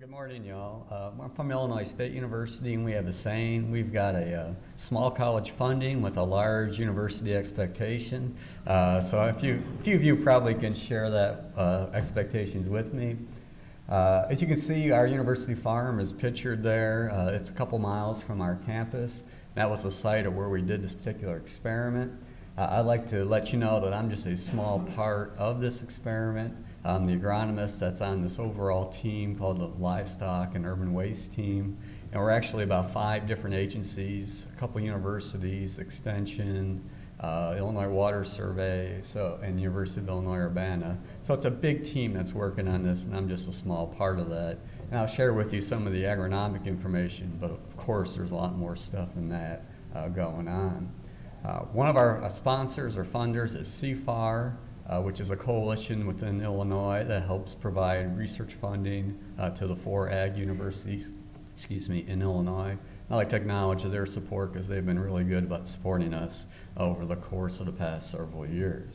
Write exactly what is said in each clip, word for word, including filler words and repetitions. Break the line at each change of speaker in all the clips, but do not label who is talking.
Good morning, y'all. Uh, I'm from Illinois State University, and we have a saying: we've got a uh, small college funding with a large university expectation. Uh, so a few, few of you probably can share that uh, expectations with me. Uh, as you can see, our university farm is pictured there. Uh, it's a couple miles from our campus. That was the site of where we did this particular experiment. Uh, I'd like to let you know that I'm just a small part of this experiment. I'm the agronomist that's on this overall team called the Livestock and Urban Waste Team. And we're actually about five different agencies, a couple universities, Extension, uh, Illinois Water Survey, so, and University of Illinois Urbana. So it's a big team that's working on this, and I'm just a small part of that. And I'll share with you some of the agronomic information, but of course there's a lot more stuff than that uh, going on. Uh, one of our uh, sponsors or funders is C F A R, uh, which is a coalition within Illinois that helps provide research funding uh, to the four ag universities, excuse me, in Illinois. I'd like to acknowledge their support because they've been really good about supporting us over the course of the past several years.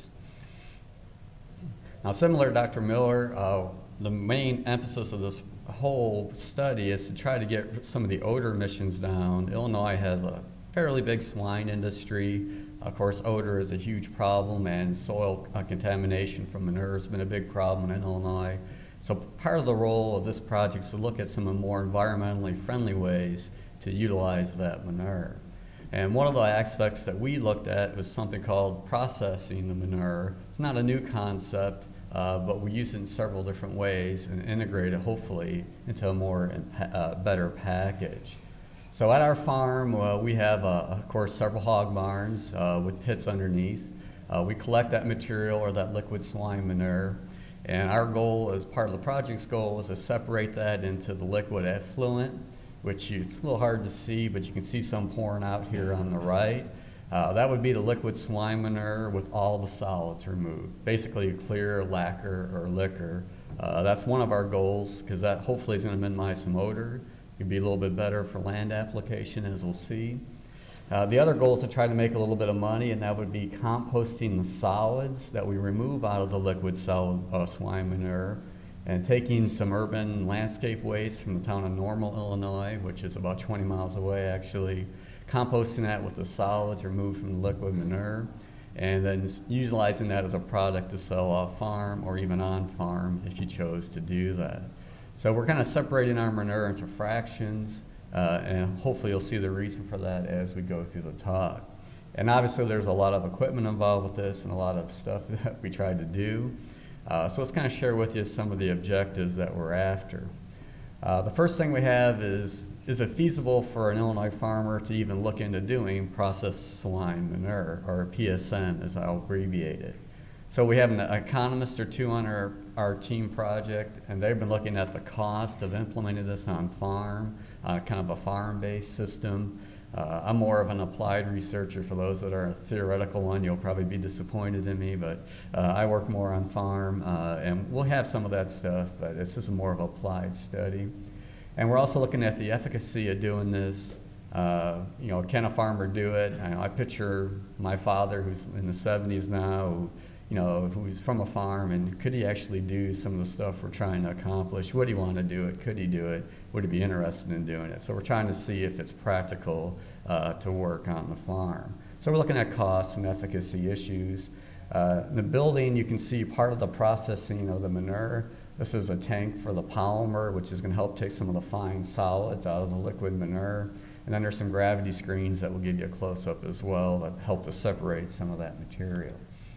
Now, similar to Doctor Miller, uh, the main emphasis of this whole study is to try to get some of the odor emissions down. Illinois has a fairly big swine industry. Of course, odor is a huge problem, and soil uh, contamination from manure has been a big problem in Illinois. So part of the role of this project is to look at some of the more environmentally friendly ways to utilize that manure. And one of the aspects that we looked at was something called processing the manure. It's not a new concept, uh, but we use it in several different ways and integrate it, hopefully, into a more uh, better package. So at our farm, uh, we have, uh, of course, several hog barns uh, with pits underneath. Uh, we collect that material, or that liquid swine manure, and our goal, as part of the project's goal, is to separate that into the liquid effluent, which you, it's a little hard to see, but you can see some pouring out here on the right. Uh, that would be the liquid swine manure with all the solids removed, basically a clear lacquer or liquor. Uh, that's one of our goals, because that hopefully is going to minimize some odor. It could be a little bit better for land application, as we'll see. Uh, the other goal is to try to make a little bit of money, and that would be composting the solids that we remove out of the liquid solid uh, swine manure, and taking some urban landscape waste from the town of Normal, Illinois, which is about twenty miles away actually, composting that with the solids removed from the liquid manure, and then utilizing that as a product to sell off farm or even on farm if you chose to do that. So we're kind of separating our manure into fractions, uh, and hopefully you'll see the reason for that as we go through the talk. And obviously there's a lot of equipment involved with this and a lot of stuff that we tried to do. Uh, so let's kind of share with you some of the objectives that we're after. Uh, the first thing we have is, is it feasible for an Illinois farmer to even look into doing processed swine manure, or P S M as I'll abbreviate it. So we have an economist or two on our, our team project, and they've been looking at the cost of implementing this on farm, uh, kind of a farm-based system. Uh, I'm more of an applied researcher. For those that are a theoretical one, you'll probably be disappointed in me, but uh, I work more on farm, uh, and we'll have some of that stuff, but it's just more of an applied study. And we're also looking at the efficacy of doing this. Uh, you know, can a farmer do it? I, I picture my father, who's in the seventies now, who, you know, who's from a farm, and could he actually do some of the stuff we're trying to accomplish? Would he want to do it? Could he do it? Would he be interested in doing it? So we're trying to see if it's practical uh, to work on the farm. So we're looking at cost and efficacy issues. Uh, in the building, you can see part of the processing of the manure. This is a tank for the polymer, which is going to help take some of the fine solids out of the liquid manure. And then there's some gravity screens that will give you a close-up as well that help to separate some of that material.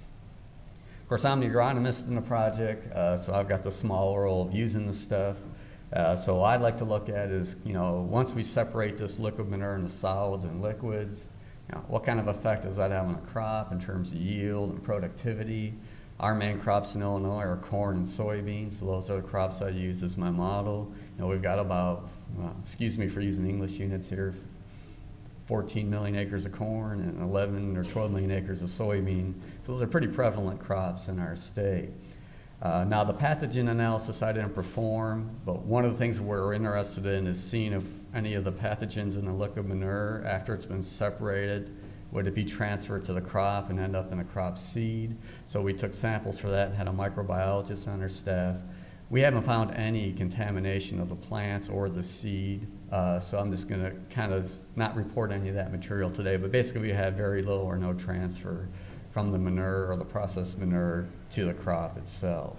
Of course, I'm the agronomist in the project, uh, so I've got the small role of using the stuff. Uh, so what I'd like to look at is, you know, once we separate this liquid manure into solids and liquids, you know, what kind of effect does that have on a crop in terms of yield and productivity? Our main crops in Illinois are corn and soybeans, so those are the crops I use as my model. You know, we've got about, well, excuse me for using English units here, fourteen million acres of corn and eleven or twelve million acres of soybean. So those are pretty prevalent crops in our state. Uh, now the pathogen analysis I didn't perform, but one of the things we're interested in is seeing if any of the pathogens in the liquid manure, after it's been separated, would it be transferred to the crop and end up in a crop seed. So we took samples for that and had a microbiologist on our staff We haven't found any contamination of the plants or the seed, uh, so I'm just going to kind of not report any of that material today, but basically we had very little or no transfer from the manure or the processed manure to the crop itself.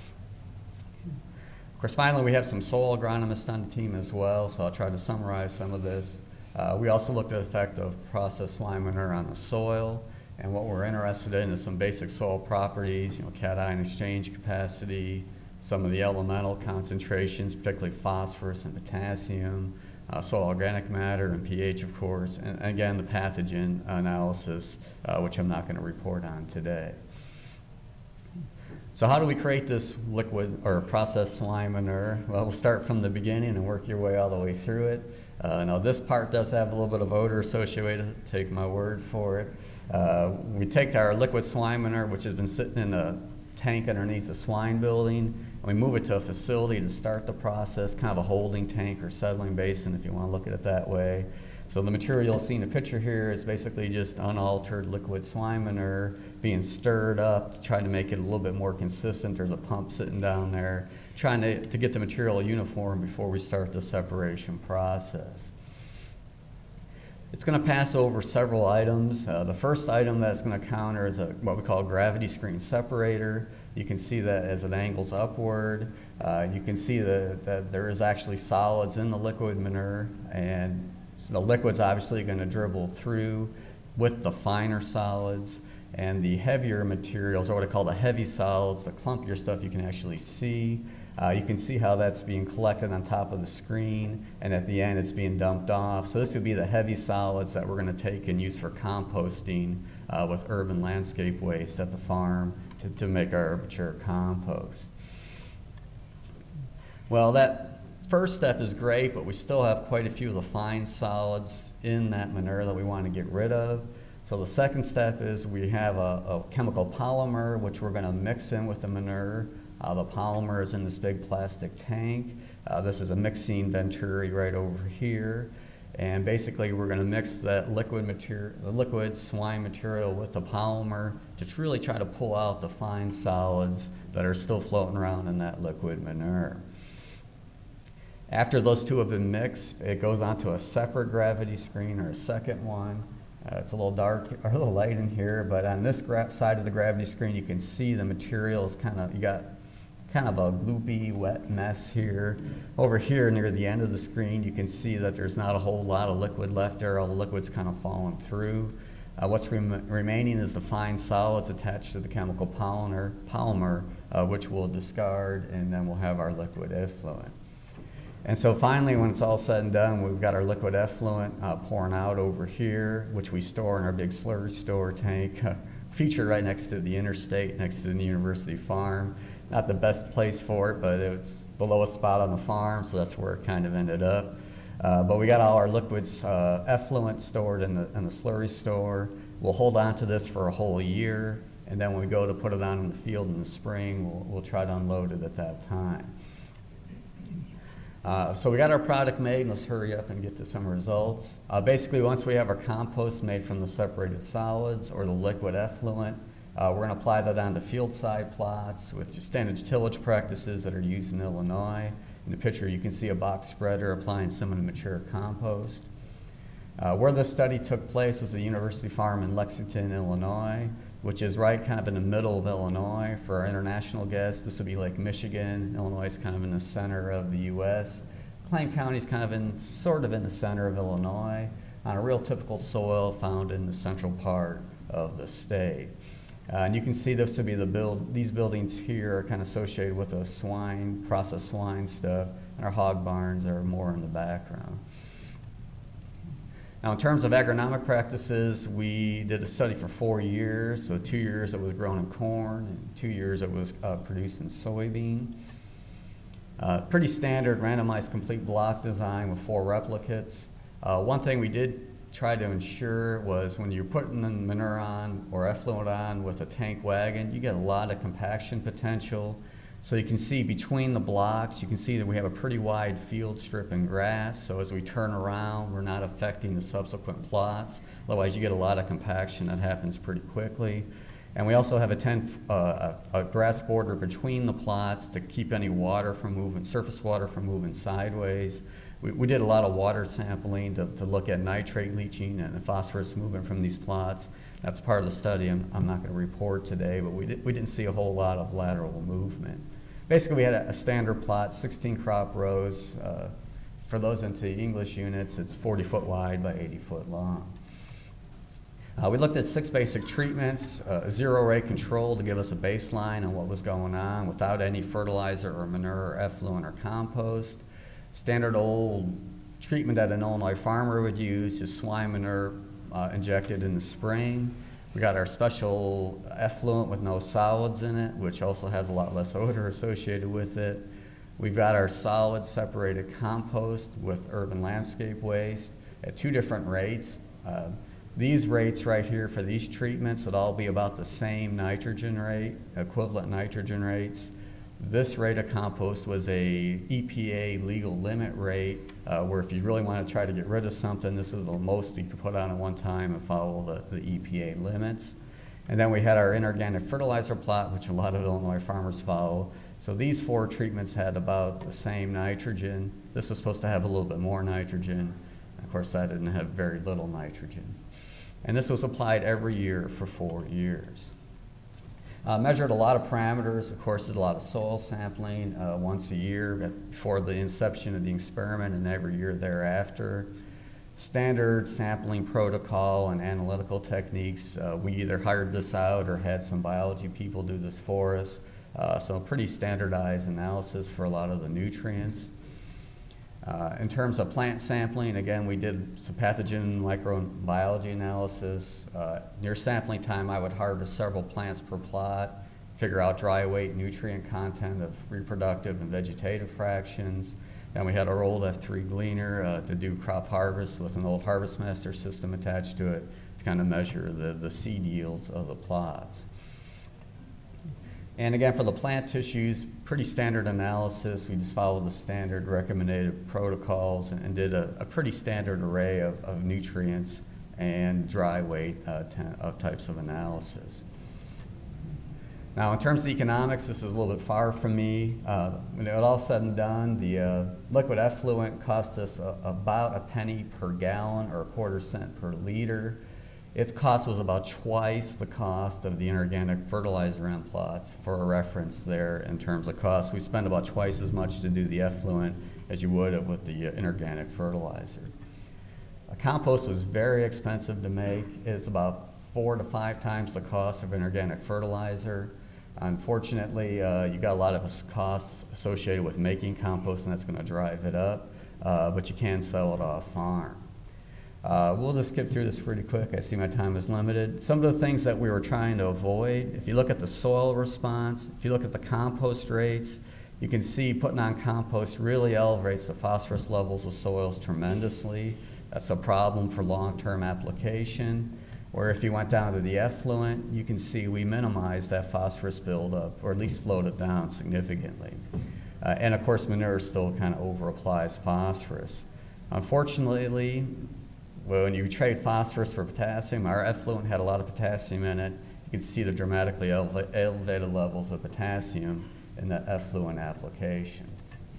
Of course, finally, we have some soil agronomists on the team as well, so I'll try to summarize some of this. Uh, we also looked at the effect of processed swine manure on the soil, and what we're interested in is some basic soil properties, you know, cation exchange capacity, some of the elemental concentrations, particularly phosphorus and potassium, uh, soil organic matter and pH, of course, and, and again, the pathogen analysis, uh, which I'm not going to report on today. So how do we create this liquid or processed swine manure? Well, we'll start from the beginning and work your way all the way through it. Uh, now this part does have a little bit of odor associated, take my word for it. Uh, we take our liquid swine manure, which has been sitting in a tank underneath the swine building, and we move it to a facility to start the process, kind of a holding tank or settling basin if you want to look at it that way. So the material you'll see in the picture here is basically just unaltered liquid swine manure being stirred up to try to make it a little bit more consistent. There's a pump sitting down there trying to, to get the material uniform before we start the separation process. It's going to pass over several items. Uh, the first item that's going to counter is a, what we call a gravity screen separator. You can see that as it angles upward. Uh, you can see that, that there is actually solids in the liquid manure, and so the liquid's obviously going to dribble through with the finer solids, and the heavier materials, or what I call the heavy solids, the clumpier stuff, you can actually see. Uh, you can see how that's being collected on top of the screen, and at the end it's being dumped off. So this would be the heavy solids that we're going to take and use for composting uh, with urban landscape waste at the farm to, to make our mature compost. Well, that first step is great, but we still have quite a few of the fine solids in that manure that we want to get rid of. So the second step is we have a, a chemical polymer which we're going to mix in with the manure. Uh, the polymer is in this big plastic tank. Uh, this is a mixing venturi right over here. And basically we're going to mix that liquid material, the liquid swine material with the polymer to really try to pull out the fine solids that are still floating around in that liquid manure. After those two have been mixed, it goes onto a separate gravity screen or a second one. Uh, it's a little dark or a little light in here, but on this side of the gravity screen you can see the material is kind of, you got kind of a gloopy, wet mess here. Over here near the end of the screen you can see that there's not a whole lot of liquid left there. All the liquid's kind of fallen through. Uh, what's rem remaining is the fine solids attached to the chemical polymer, polymer uh, which we'll discard, and then we'll have our liquid effluent. And so finally, when it's all said and done, we've got our liquid effluent uh, pouring out over here, which we store in our big slurry store tank, uh, featured right next to the interstate, next to the university farm. Not the best place for it, but it's the lowest spot on the farm, so that's where it kind of ended up. Uh, but we got all our liquids, uh, effluent stored in the, in the slurry store. We'll hold on to this for a whole year, and then when we go to put it on in the field in the spring, we'll, we'll try to unload it at that time. Uh, so we got our product made, and let's hurry up and get to some results. Uh, basically, once we have our compost made from the separated solids or the liquid effluent, uh, we're going to apply that onto field side plots with standard tillage practices that are used in Illinois. In the picture, you can see a box spreader applying some of the mature compost. Uh, where this study took place was the University Farm in Lexington, Illinois, which is right kind of in the middle of Illinois. For our international guests, this would be Lake Michigan. Illinois is kind of in the center of the U S Clay County is kind of in, sort of in the center of Illinois, on a real typical soil found in the central part of the state. Uh, and you can see this to be the build, these buildings here are kind of associated with the swine, processed swine stuff, and our hog barns are more in the background. Now in terms of agronomic practices, we did a study for four years. So two years it was grown in corn, and two years it was uh, produced in soybean. Uh, pretty standard randomized complete block design with four replicates. Uh, one thing we did try to ensure was when you're putting the manure on or effluent on with a tank wagon, you get a lot of compaction potential. So you can see between the blocks, you can see that we have a pretty wide field strip and grass. So as we turn around, we're not affecting the subsequent plots. Otherwise, you get a lot of compaction that happens pretty quickly. And we also have a, ten, uh, a, a grass border between the plots to keep any water from moving, surface water from moving sideways. We, we did a lot of water sampling to, to look at nitrate leaching and the phosphorus movement from these plots. That's part of the study I'm, I'm not going to report today, but we, did, we didn't see a whole lot of lateral movement. Basically, we had a, a standard plot, sixteen crop rows. Uh, for those into English units, it's forty foot wide by eighty foot long. Uh, we looked at six basic treatments, uh, zero rate control to give us a baseline on what was going on without any fertilizer or manure or effluent or compost. Standard old treatment that an Illinois farmer would use, just swine manure uh, injected in the spring. We got our special effluent with no solids in it, which also has a lot less odor associated with it. We've got our solid separated compost with urban landscape waste at two different rates. Uh, these rates right here for these treatments would all be about the same nitrogen rate, equivalent nitrogen rates. This rate of compost was a E P A legal limit rate, uh, where if you really want to try to get rid of something, this is the most you could put on at one time and follow the, the E P A limits. And then we had our inorganic fertilizer plot, which a lot of Illinois farmers follow. So these four treatments had about the same nitrogen. This was supposed to have a little bit more nitrogen. Of course, that didn't have very little nitrogen. And this was applied every year for four years. Uh, measured a lot of parameters. Of course, did a lot of soil sampling uh, once a year before the inception of the experiment and every year thereafter. Standard sampling protocol and analytical techniques. Uh, we either hired this out or had some biology people do this for us. Uh, so pretty standardized analysis for a lot of the nutrients. Uh, in terms of plant sampling, again, we did some pathogen microbiology analysis. Uh, near sampling time, I would harvest several plants per plot, figure out dry weight, nutrient content of reproductive and vegetative fractions. Then we had our old F three gleaner uh, to do crop harvest with an old Harvest Master system attached to it to kind of measure the, the seed yields of the plots. And again, for the plant tissues, pretty standard analysis. We just followed the standard recommended protocols and, and did a, a pretty standard array of, of nutrients and dry weight uh, of types of analysis. Now, in terms of economics, this is a little bit far from me. Uh, when it was all said and done, the uh, liquid effluent cost us a, about a penny per gallon or a quarter cent per liter. Its cost was about twice the cost of the inorganic fertilizer on plots. For a reference there in terms of cost, we spend about twice as much to do the effluent as you would with the uh, inorganic fertilizer. A compost was very expensive to make. It's about four to five times the cost of inorganic fertilizer. Unfortunately, uh, you got a lot of costs associated with making compost, and that's going to drive it up, uh, but you can sell it off farm. Uh, we'll just skip through this pretty quick. I see my time is limited. Some of the things that we were trying to avoid, if you look at the soil response, if you look at the compost rates, you can see putting on compost really elevates the phosphorus levels of soils tremendously. That's a problem for long-term application. Or if you went down to the effluent, you can see we minimized that phosphorus buildup, or at least slowed it down significantly. Uh, and of course, manure still kind of over-applies phosphorus. Unfortunately, when you trade phosphorus for potassium, our effluent had a lot of potassium in it. You can see the dramatically eleva elevated levels of potassium in the effluent application.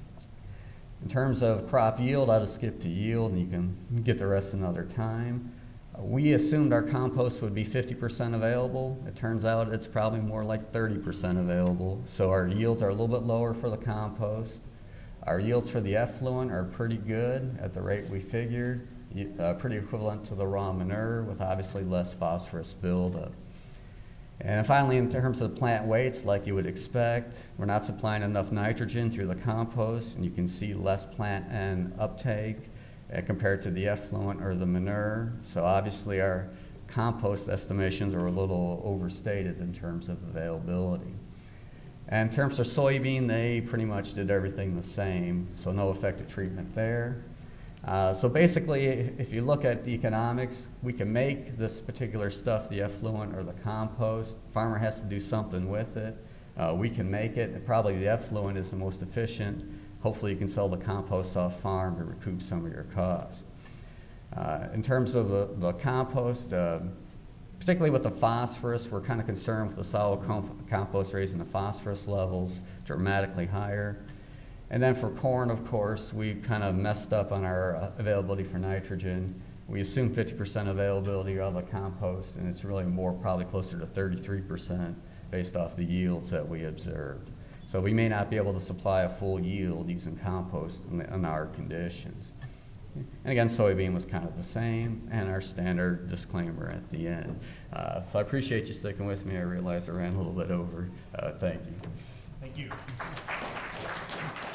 In terms of crop yield, I'll just skip to yield, and you can get the rest another time. Uh, we assumed our compost would be fifty percent available. It turns out it's probably more like thirty percent available. So our yields are a little bit lower for the compost. Our yields for the effluent are pretty good at the rate we figured. Uh, pretty equivalent to the raw manure with obviously less phosphorus buildup. And finally, in terms of the plant weights, like you would expect, we're not supplying enough nitrogen through the compost, and you can see less plant N uptake uh, compared to the effluent or the manure. So obviously our compost estimations are a little overstated in terms of availability. And in terms of soybean, they pretty much did everything the same, so no effective treatment there. Uh, so basically, if you look at the economics, we can make this particular stuff, the effluent or the compost. Farmer has to do something with it. Uh, we can make it. Probably the effluent is the most efficient. Hopefully you can sell the compost off farm to recoup some of your costs. Uh, in terms of the, the compost, uh, particularly with the phosphorus, we're kind of concerned with the solid comp compost raising the phosphorus levels dramatically higher. And then for corn, of course, we kind of messed up on our uh, availability for nitrogen. We assumed fifty percent availability of the compost, and it's really more, probably closer to thirty-three percent based off the yields that we observed. So we may not be able to supply a full yield using compost in, in our conditions. And again, soybean was kind of the same, and our standard disclaimer at the end. Uh, so I appreciate you sticking with me. I realize I ran a little bit over. Uh, thank you.
Thank you.